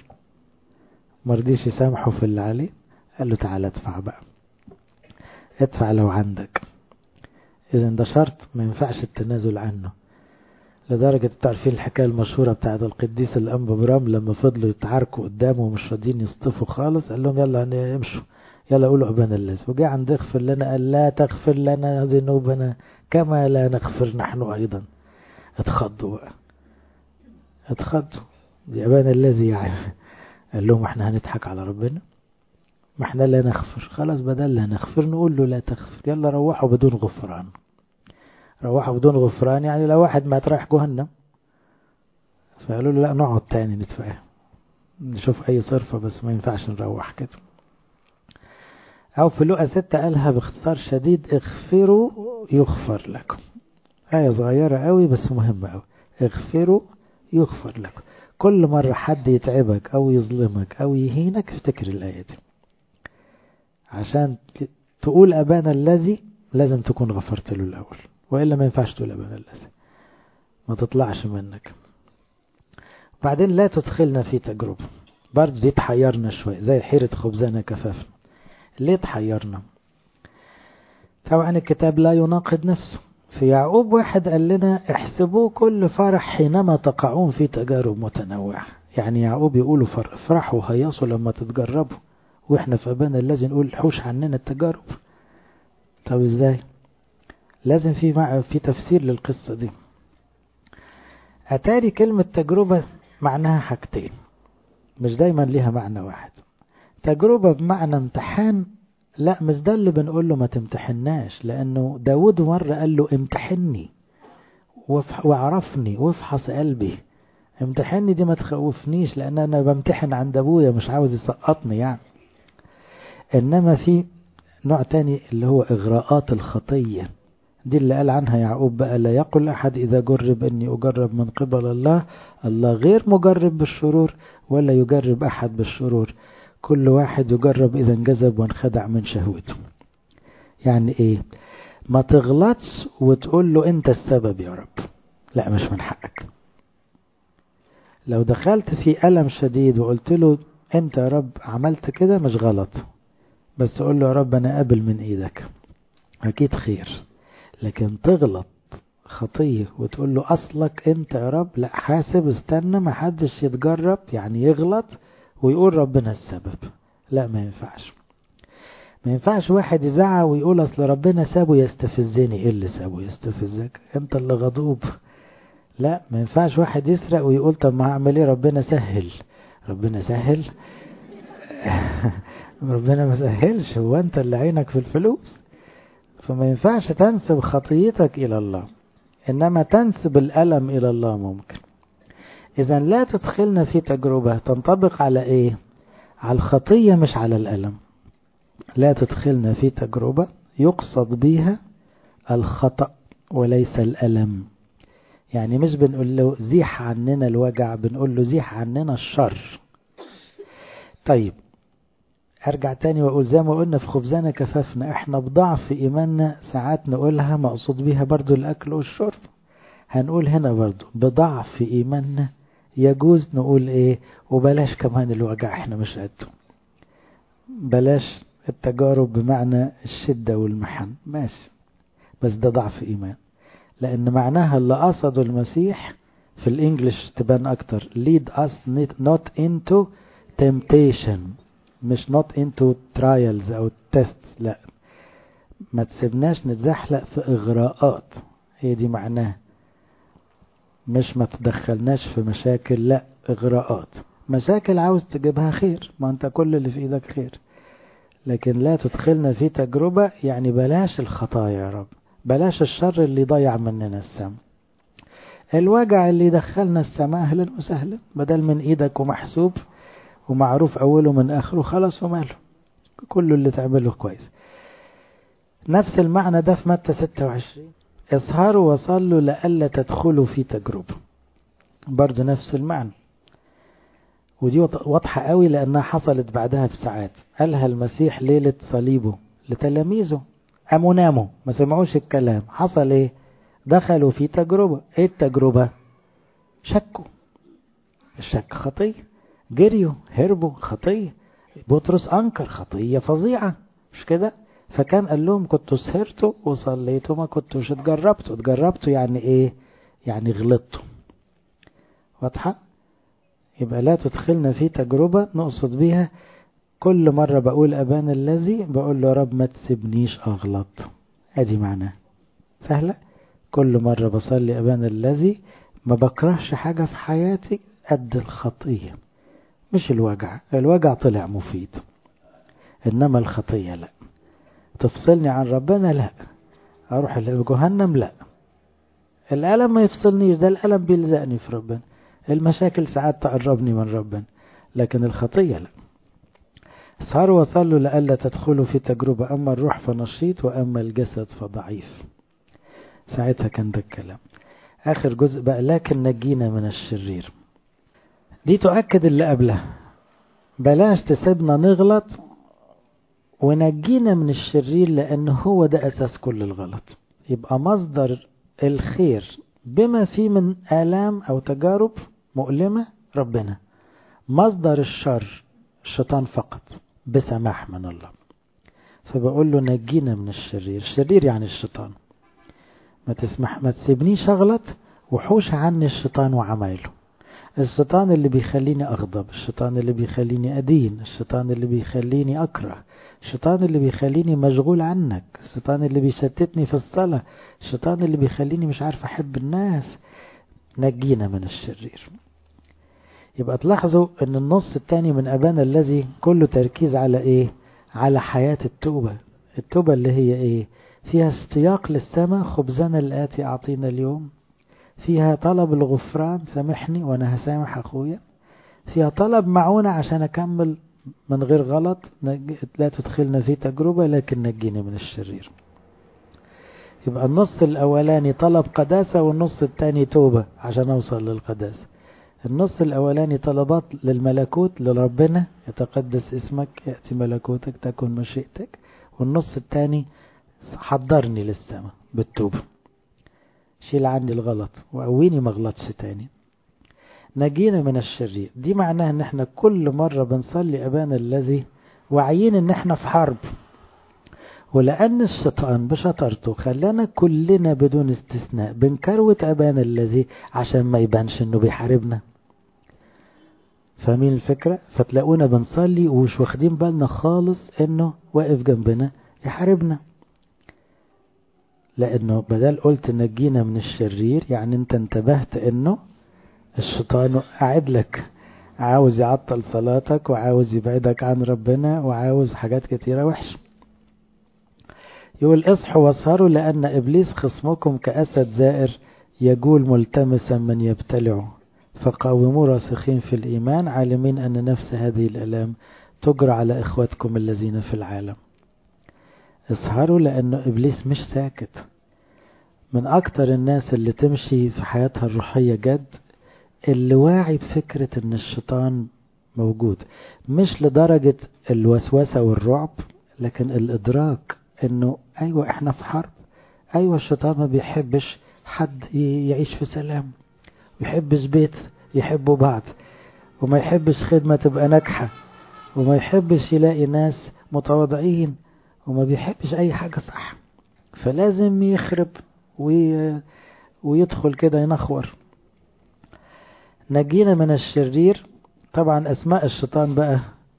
مرضيش يسامحه في اللي عليه، قال له تعالى ادفع بقى، ادفع لو عندك. اذا ده شرط ما ينفعش التنازل عنه. لدرجة تعرفين الحكاية المشهورة بتاعت القديس الأنبا برام لما فضلوا يتعاركوا قدامه ومش راضيين يصطفوا خالص، قال لهم يلا امشوا، يلا قولوا أبانا الذي. وجاء عند اغفر لنا قال لا تغفر لنا ذنوبنا كما لا نغفر نحن أيضا. اتخضوا بقى، اتخضوا، دي أبانا الذي يعني. قال لهم احنا هنضحك على ربنا؟ ما احنا لا نغفر، خلاص بدل لا نغفر نقول له لا تغفر، يلا روحوا بدون غفران. روحوا بدون غفران يعني لو واحد ما رايح جهنم. فقالوا له لا نقعد تاني نتفاهم نشوف اي صرفة، بس ما ينفعش نروح كده. او في لقا ستة قالها باختصار شديد، اغفروا يغفر لكم. آية صغيرة قوي بس مهمة قوي، اغفروا يغفر لكم. كل مرة حد يتعبك او يظلمك او يهينك افتكر الآية دي، عشان تقول أبانا الذي لازم تكون غفرت له الأول، وإلا ما ينفعش تقول أبانا الذي، ما تطلعش منك. بعدين لا تدخلنا في تجربة، برضه دي تحيرنا شوي زي حيرة خبزنا كفافنا. ليه تحيرنا؟ طبعا الكتاب لا يناقض نفسه. في يعقوب واحد قال لنا احسبوا كل فرح حينما تقعون في تجارب متنوعة. يعني يعقوب يقولوا فرحوا هيصوا لما تتجربوا، واحنا في أبانا الذي نقول حوش عننا التجارب. طب ازاي؟ لازم في مع في تفسير للقصة دي. أتاري كلمة تجربة معناها حاجتين، مش دايما ليها معنى واحد. تجربة بمعنى امتحان، لا مش ده اللي بنقول له ما تمتحناش، لأنه داود مرة قال له امتحني وعرفني وافحص قلبي. امتحني دي ما تخوفنيش، لأن أنا بمتحن عند أبويا مش عاوز يسقطني يعني. إنما في نوع تاني اللي هو إغراءات الخطية، دي اللي قال عنها يعقوب بقى: لا يقل أحد إذا جرب أني أجرب من قبل الله، الله غير مجرب بالشرور ولا يجرب أحد بالشرور، كل واحد يجرب إذا انجذب وانخدع من شهوته. يعني إيه؟ ما تغلطش وتقول له أنت السبب يا رب، لا، مش من حقك. لو دخلت في ألم شديد وقلت له أنت يا رب عملت كده، مش غلط، بس قول له يا رب أنا قابل من إيدك، أكيد خير. لكن تغلط خطية وتقول له أصلك أنت يا رب، لا، حاسب، استنى، ما حدش يتجرب يعني يغلط ويقول ربنا السبب، لا، ما ينفعش. ما ينفعش واحد يزعق ويقول أصل ربنا سابه يستفزني. إيه اللي سابه يستفزك؟ أنت اللي غضوب. لا، ما ينفعش واحد يسرق ويقول طب ما هعمل ايه، ربنا سهل. ربنا سهل؟ ربنا ما سهلش، هو انت اللي عينك في الفلوس. فما ينفعش تنسب خطيتك الى الله، انما تنسب الالم الى الله ممكن. اذا لا تدخلنا في تجربة تنطبق على ايه؟ على الخطية مش على الالم. لا تدخلنا في تجربة يقصد بها الخطأ وليس الالم. يعني مش بنقول له زيح عننا الوجع، بنقول له زيح عننا الشر. طيب ارجع تاني واقول زي ما قلنا في خبزنا كفافنا، احنا بضعف ايماننا ساعات نقولها مقصود بيها برضو الاكل والشرب. هنقول هنا برضو بضعف ايماننا يجوز نقول ايه، وبلاش كمان الوجع، احنا مش قده. بلاش التجارب بمعنى الشدة والمحن، ماشي، بس ده ضعف ايمان، لأن معناها اللي قصده المسيح في الإنجليش تبان أكتر lead us not into temptation، مش not into trials أو tests، لا، ما تسيبناش نتزحلق في إغراءات، هي دي معناها، مش ما تدخلناش في مشاكل، لا، إغراءات. مشاكل عاوز تجيبها خير، ما أنت كل اللي في إيدك خير، لكن لا تدخلنا في تجربة، يعني بلاش الخطايا يا رب، بلاش الشر اللي ضيع مننا السماء، الوجع اللي دخلنا السماء أهلا وسهلا، بدل من إيدك ومحسوب ومعروف أوله من آخره، خلاص وماله، كله اللي تعمله كويس. نفس المعنى ده في متى ستة وعشرين: اسهروا وصلوا لألا تدخلوا في تجربة، برضه نفس المعنى، ودي واضحة قوي لأنها حصلت بعدها بساعات. قالها المسيح ليلة صليبه لتلاميذه، قاموا ناموا ما سمعوش الكلام، حصل ايه؟ دخلوا في تجربة. ايه التجربة؟ شكوا، الشك خطية، جريوا هربوا خطية، بطرس أنكر خطية فظيعة، مش كده؟ فكان قال لهم كنتوا سهرتوا وصليتوا، ما كنتوش اتجربتوا. اتجربتوا يعني ايه؟ يعني غلطتوا. واضحة؟ يبقى لا تدخلنا في تجربة نقصد بيها كل مرة بقول أبانا الذي، بقول له يا رب ما تسيبنيش أغلط، ادي معناه، سهلة. كل مرة بصلي أبانا الذي ما بكرهش حاجة في حياتي قد الخطية، مش الوجع، الوجع طلع مفيد، إنما الخطية لا. تفصلني عن ربنا؟ لا. أروح لجهنم؟ لا. الألم ما يفصلنيش، ده الألم بيلزقني في ربنا، المشاكل ساعات تقربني من ربنا، لكن الخطية لا. اسهروا وصلوا لألا تدخلوا في تجربة، أما الروح فنشيط وأما الجسد فضعيف. ساعتها كان ده الكلام. آخر جزء بقى: لكن نجينا من الشرير. دي تؤكد اللي قبلها، بلاش تسيبنا نغلط، ونجينا من الشرير، لأن هو ده أساس كل الغلط. يبقى مصدر الخير بما فيه من آلام أو تجارب مؤلمة ربنا، مصدر الشر الشيطان فقط بسماح من الله. فبقول له نجينا من الشرير، الشرير يعني الشيطان، ما تسمح، ما تسيبنيش أغلط، وحوش عني الشيطان وعمايله. الشيطان اللي بيخليني أغضب، الشيطان اللي بيخليني أدين، الشيطان اللي بيخليني أكره، الشيطان اللي بيخليني مشغول عنك، الشيطان اللي بيشتتني في الصلاة، الشيطان اللي بيخليني مش عارف أحب الناس. نجينا من الشرير. يبقى تلاحظوا ان النص الثاني من أبانا الذي كله تركيز على ايه؟ على حياة التوبة. التوبة اللي هي ايه؟ فيها استياق للسماء، خبزنا الآتي أعطينا اليوم، فيها طلب الغفران، سامحني وانا هسامح اخويا، فيها طلب معونة عشان اكمل من غير غلط، لا تدخلنا في تجربة لكن نجينا من الشرير. يبقى النص الأولاني طلب قداسة والنص الثاني توبة عشان أوصل للقداسة. النص الأولاني طلبات للملكوت لربنا، يتقدس اسمك، يأتي ملكوتك، تكن مشيئتك. والنص الثاني حضرني للسماء بالتوبة، شيل عني الغلط وقويني ما غلطش تاني. نجينا من الشرير دي معناها ان احنا كل مرة بنصلي أبانا الذي واعيين ان احنا في حرب، ولأن الشيطان بشطرته خلانا كلنا بدون استثناء بنكروت أبانا الذي عشان ما يبانش انه بيحاربنا. فاهمين الفكرة؟ فتلاقونا بنصلي ومش واخدين بالنا خالص انه واقف جنبنا يحاربنا، لانه بدل قلت نجينا من الشرير يعني انت انتبهت انه الشيطان قاعد لك، عاوز يعطل صلاتك وعاوز يبعدك عن ربنا وعاوز حاجات كتيرة وحش. يقول اصحوا واسهروا لأن إبليس خصمكم كأسد زائر يجول ملتمسا من يبتلعه، فقاوموا راسخين في الإيمان عالمين أن نفس هذه الآلام تجرى على إخوتكم الذين في العالم. اسهروا لأنه إبليس مش ساكت. من أكتر الناس اللي تمشي في حياتها الروحية جد اللي واعي بفكرة أن الشيطان موجود، مش لدرجة الوسوسة والرعب، لكن الإدراك أنه أيوة إحنا في حرب. أيوة الشيطان ما بيحبش حد يعيش في سلام، ويحبش بيت يحبوا بعض، وما يحبش خدمة تبقى ناجحة، وما يحبش يلاقي ناس متواضعين، وما بيحبش أي حاجة صح. فلازم يخرب وي... ويدخل كده ينخور. نجينا من الشرير. طبعا أسماء الشيطان بقى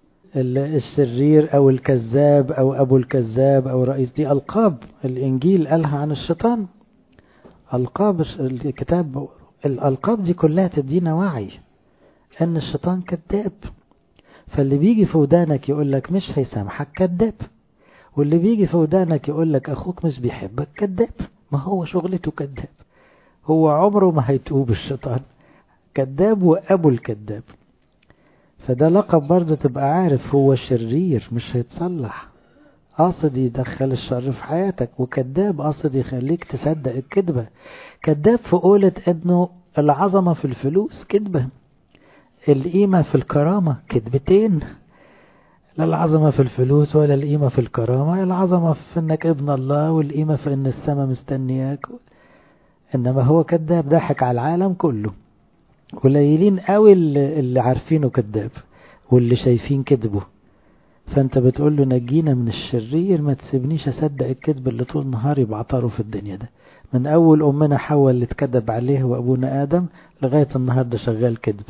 الشرير أو الكذاب أو أبو الكذاب أو رئيس، دي ألقاب الإنجيل قالها عن الشيطان. ألقاب الكتاب، الألقاب دي كلها تدينا وعي أن الشيطان كذاب. فاللي بيجي في ودانك يقول لك مش هيسامحك كذاب، واللي بيجي في ودانك يقول لك أخوك مش بيحبك كذاب. ما هو شغلته كذاب، هو عمره ما هيتوب الشيطان، كذاب وأبو الكذاب. فده لقب برضه تبقى عارف هو شرير مش هيتصلح، قاصد يدخل الشر في حياتك، وكذاب قاصد يخليك تصدق الكذبة. كذاب في قولة انه العظمة في الفلوس كذبة، القيمة في الكرامة كذبتين. لا العظمة في الفلوس ولا القيمة في الكرامة، العظمة في انك ابن الله والقيمة في ان السماء مستنياك. انما هو كذاب ضحك على العالم كله. قليلين قوي اللي عارفينه كذاب واللي شايفين كذبه. فانت بتقول له نجينا من الشرير، ما تسيبنيش اصدق الكذب اللي طول نهاري بعطره في الدنيا ده، من اول امنا حواء اللي اتكذب عليه وابونا ادم لغاية النهاردة شغال كذب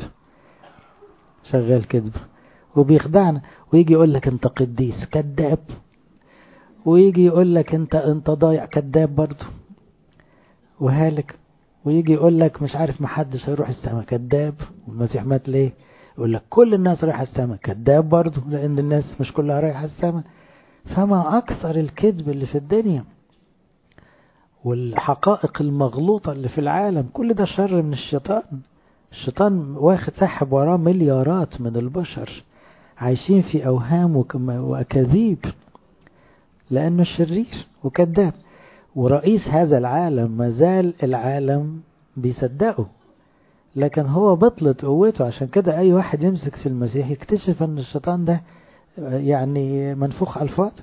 شغال كذب وبيخدعنا. ويجي يقول لك انت قديس كذاب، ويجي يقول لك انت انت ضايع كذاب برضه وهالك، ويجي يقول لك مش عارف محدش هيروح السماء كذاب، والمسيح مات ليه؟ يقول لك كل الناس رايحة السماء كذاب برضه، لان الناس مش كلها رايحة السماء. فما اكثر الكذب اللي في الدنيا والحقائق المغلوطة اللي في العالم، كل ده شر من الشيطان. الشيطان واخد سحب وراه مليارات من البشر عايشين في اوهام واكاذيب، لانه شرير وكذاب. ورئيس هذا العالم مازال العالم بيصدقه، لكن هو بطلت قوته. عشان كده اي واحد يمسك في المسيح يكتشف ان الشيطان ده يعني منفوخ على الفاضي.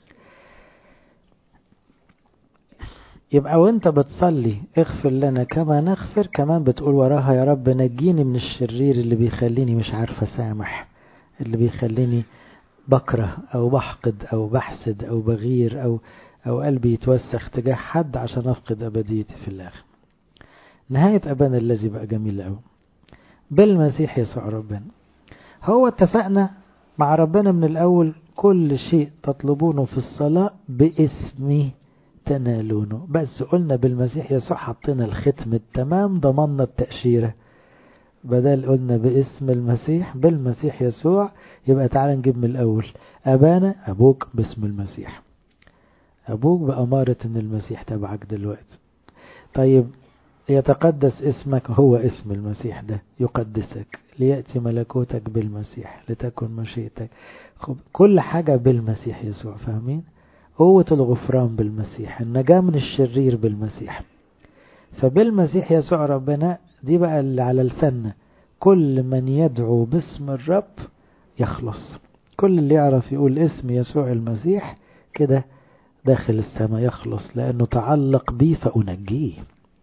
يبقى وانت بتصلي اغفر لنا كما نغفر، كمان بتقول وراها يا رب نجيني من الشرير اللي بيخليني مش عارف اسامح، اللي بيخليني بكره او بحقد او بحسد او بغير او او قلبي يتوسخ تجاه حد عشان افقد ابديتي في الاخر. نهاية ابانا الذي بقى جميل قوي بالمسيح يسوع ربنا. هو اتفقنا مع ربنا من الاول كل شيء تطلبونه في الصلاة باسمه تنالونه، بس قلنا بالمسيح يسوع حطينا الختم التمام، ضمننا التأشيرة. بدل قلنا باسم المسيح بالمسيح يسوع، يبقى تعالى نجيب من الاول ابانا ابوك باسم المسيح، أبوك بأمارة أن المسيح تبعك دلوقتي. طيب يتقدس اسمك، هو اسم المسيح ده يقدسك. ليأتي ملكوتك بالمسيح، لتكن مشيئتك. كل حاجة بالمسيح يسوع، فاهمين؟ قوة الغفران بالمسيح، النجاة من الشرير بالمسيح. فبالمسيح يسوع ربنا، دي بقى اللي على لساننا، كل من يدعو باسم الرب يخلص. كل اللي يعرف يقول اسم يسوع المسيح كده داخل السماء يخلص، لأنه تعلق بي فأنجيه.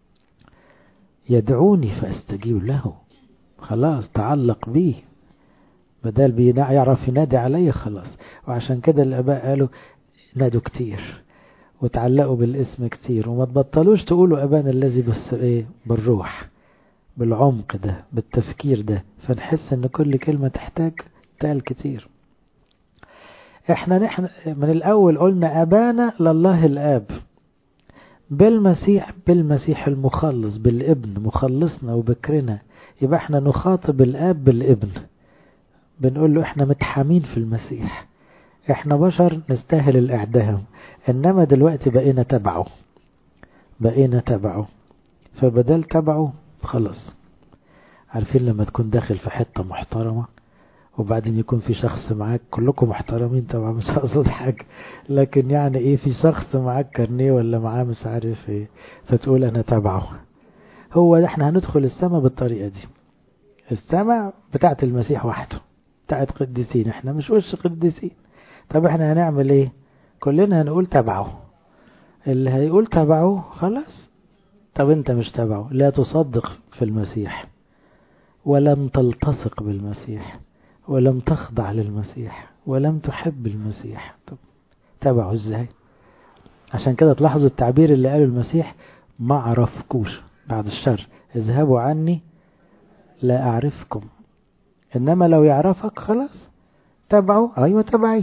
يدعوني فأستجيب له، خلاص تعلق بي، بدل بينع يعرف ينادي علي خلاص. وعشان كده الآباء قالوا نادوا كتير وتعلقوا بالاسم كتير، وما تبطلوش تقولوا أبانا الذي بس ايه بالروح، بالعمق ده، بالتفكير ده، فنحس ان كل كلمة تحتاج تقال كتير. احنا نحن من الاول قلنا ابانا لله الاب، بالمسيح، بالمسيح المخلص، بالابن مخلصنا وبكرنا. يبقى احنا نخاطب الاب بالابن، بنقول له احنا متحامين في المسيح، احنا بشر نستاهل الاعدام، انما دلوقتي بقينا تبعه، بقينا تبعه. فبدل تبعه خلص. عارفين لما تكون داخل في حتة محترمة وبعدين يكون في شخص معاك، كلكم محترمين طبعا مش هقصد حاجة، لكن يعني ايه، في شخص معاك كارنيه ولا معاه مش عارف ايه، فتقول انا تبعه. هو احنا هندخل السماء بالطريقة دي، السماء بتاعت المسيح وحده، بتاعت قديسين، احنا مش وش قديسين. طب احنا هنعمل ايه؟ كلنا هنقول تبعه. اللي هيقول تبعه خلاص. طب انت مش تبعه، لا تصدق في المسيح، ولم تلتصق بالمسيح، ولم تخضع للمسيح، ولم تحب المسيح، طب تبعه ازاي؟ عشان كده تلاحظوا التعبير اللي قاله المسيح، ما عرفكوش بعد الشر، اذهبوا عني لا اعرفكم. انما لو يعرفك خلاص تبعه، ايوه تبعي.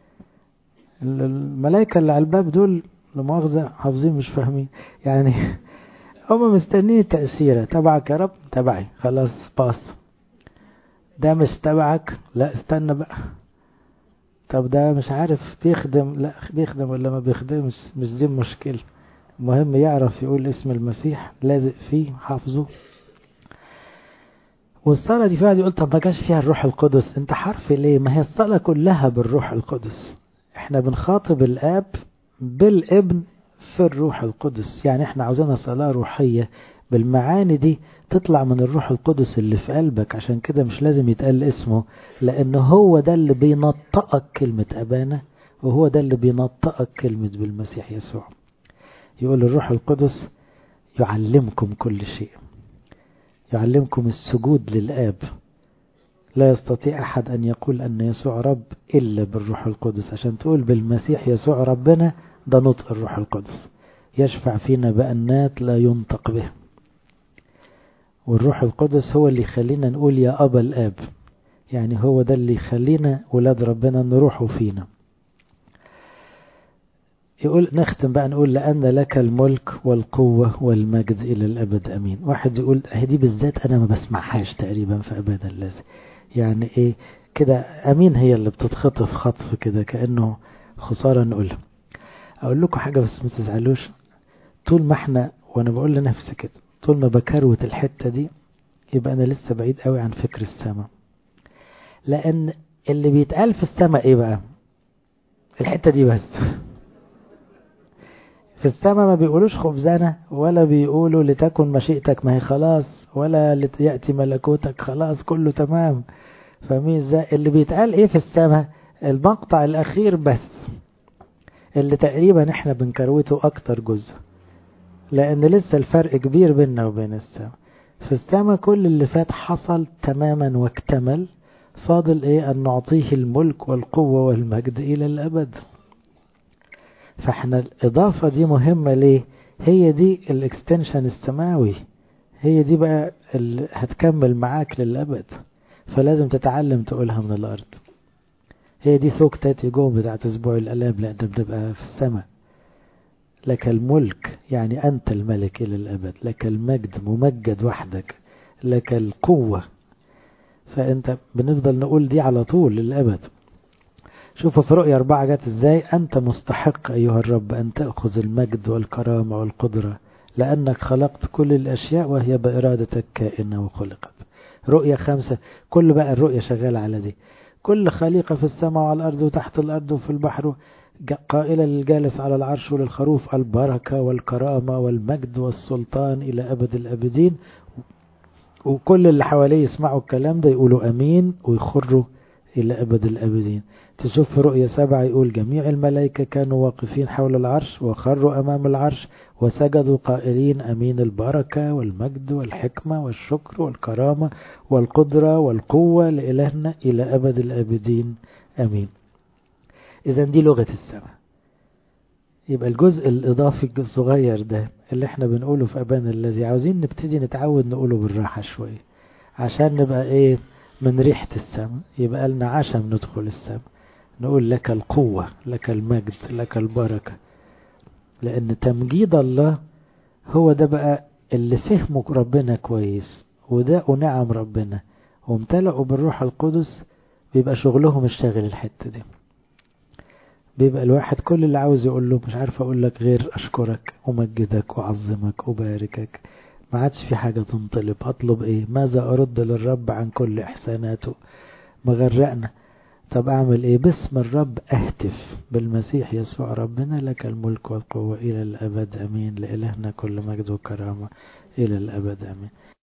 الملائكة اللي على الباب دول لمؤاخذة حافظين مش فاهمين يعني هم مستنين تأثيره، تبعك يا رب، تبعي خلاص باص. ده مش تبعك، لا استنى بقى. طب ده مش عارف بيخدم، لا بيخدم ولا ما بيخدمش، مش دي المشكلة. المهم يعرف يقول اسم المسيح، لازق فيه حافظه. والصلاة دي فيها، قلت طب ما جاش فيها الروح القدس، انت حرف ليه؟ ما هي الصلاة كلها بالروح القدس. احنا بنخاطب الاب بالابن في الروح القدس، يعني احنا عاوزينها صلاة روحية بالمعاني دي تطلع من الروح القدس اللي في قلبك. عشان كده مش لازم يتقال اسمه، لأنه هو ده اللي بينطقك كلمة أبانا، وهو ده اللي بينطقك كلمة بالمسيح يسوع. يقول الروح القدس يعلمكم كل شيء، يعلمكم السجود للآب. لا يستطيع أحد أن يقول أن يسوع رب إلا بالروح القدس. عشان تقول بالمسيح يسوع ربنا، ده نطق الروح القدس، يشفع فينا بأنات لا ينطق به. والروح القدس هو اللي يخلينا نقول يا أبا الآب، يعني هو ده اللي يخلينا ولاد ربنا نروحوا فينا. يقول نختم بقى نقول لأن لك الملك والقوة والمجد إلى الأبد أمين. واحد يقول هدي بالذات أنا ما بسمعهاش تقريبا في أبدا الذي، يعني إيه كده أمين هي اللي بتتخطف خطف كده كأنه خسارة نقولها. أقول لكم حاجة بس ما تزعلوش، طول ما احنا، وأنا بقول لنفسي كده، طول ما بكروت الحتة دي يبقى أنا لسه بعيد قوي عن فكر السماء. لأن اللي بيتقال في السماء إيه بقى؟ الحتة دي بس. في السماء ما بيقولوش خبزنا، ولا بيقولوا لتكن مشيئتك، ما هي خلاص، ولا ليأتي ملكوتك، خلاص كله تمام. فمين ازاي؟ اللي بيتقال ايه في السماء؟ المقطع الاخير بس، اللي تقريبا احنا بنكروته اكتر جزء، لان لسه الفرق كبير بيننا وبين السماء. في السماء كل اللي فات حصل تماما واكتمل، فاضل ايه؟ ان نعطيه الملك والقوة والمجد الى الابد. فاحنا الاضافة دي مهمة ليه؟ هي دي الاكستنشن السماوي، هي دي بقى اللي هتكمل معاك للابد. فلازم تتعلم تقولها من الارض. هي دي ثوك تاتي جوم بتاعت اسبوع الالام، لان بتبقى في السماء. لك الملك يعني انت الملك الى الابد، لك المجد ممجد وحدك، لك القوة. فانت بنفضل نقول دي على طول للابد. شوفوا في رؤيا أربعة جات ازاي، أنت مستحق أيها الرب أن تأخذ المجد والكرامة والقدرة، لأنك خلقت كل الأشياء وهي بإرادتك كائنة وخلقت. رؤية خمسة، كل بقى الرؤية شغالة على دي. كل خليقة في السماء وعلى الأرض وتحت الأرض وفي البحر قائلة للجالس على العرش وللخروف البركة والكرامة والمجد والسلطان إلى أبد الأبدين. وكل اللي حواليه يسمعوا الكلام ده يقولوا أمين ويخروا إلى أبد الأبدين. تشوف في رؤية سبعة يقول جميع الملائكة كانوا واقفين حول العرش وخروا أمام العرش وسجدوا قائلين أمين البركة والمجد والحكمة والشكر والكرامة والقدرة والقوة لإلهنا إلى أبد الأبدين أمين. إذن دي لغة السماء. يبقى الجزء الإضافي الصغير ده اللي احنا بنقوله في أبانا الذي عاوزين نبتدي نتعود نقوله بالراحة شوية عشان نبقى ايه من ريحة السماء. يبقى لنا عشم ندخل السماء نقول لك القوة لك المجد لك البركة، لأن تمجيد الله هو ده بقى اللي فهموا ربنا كويس وده نعم ربنا وامتلأوا بالروح القدس. بيبقى شغلهم الشاغل الحتة دي. بيبقى الواحد كل اللي عاوز يقول له مش عارف اقول لك غير اشكرك ومجدك وعظمك وباركك. ما عادش في حاجة تنطلب. اطلب ايه؟ ماذا ارد للرب عن كل احساناته؟ مغرقنا. طب اعمل ايه؟ باسم الرب اهتف بالمسيح يسوع ربنا لك الملك والقوة الى الابد امين. لإلهنا كل مجد وكرامة الى الابد امين.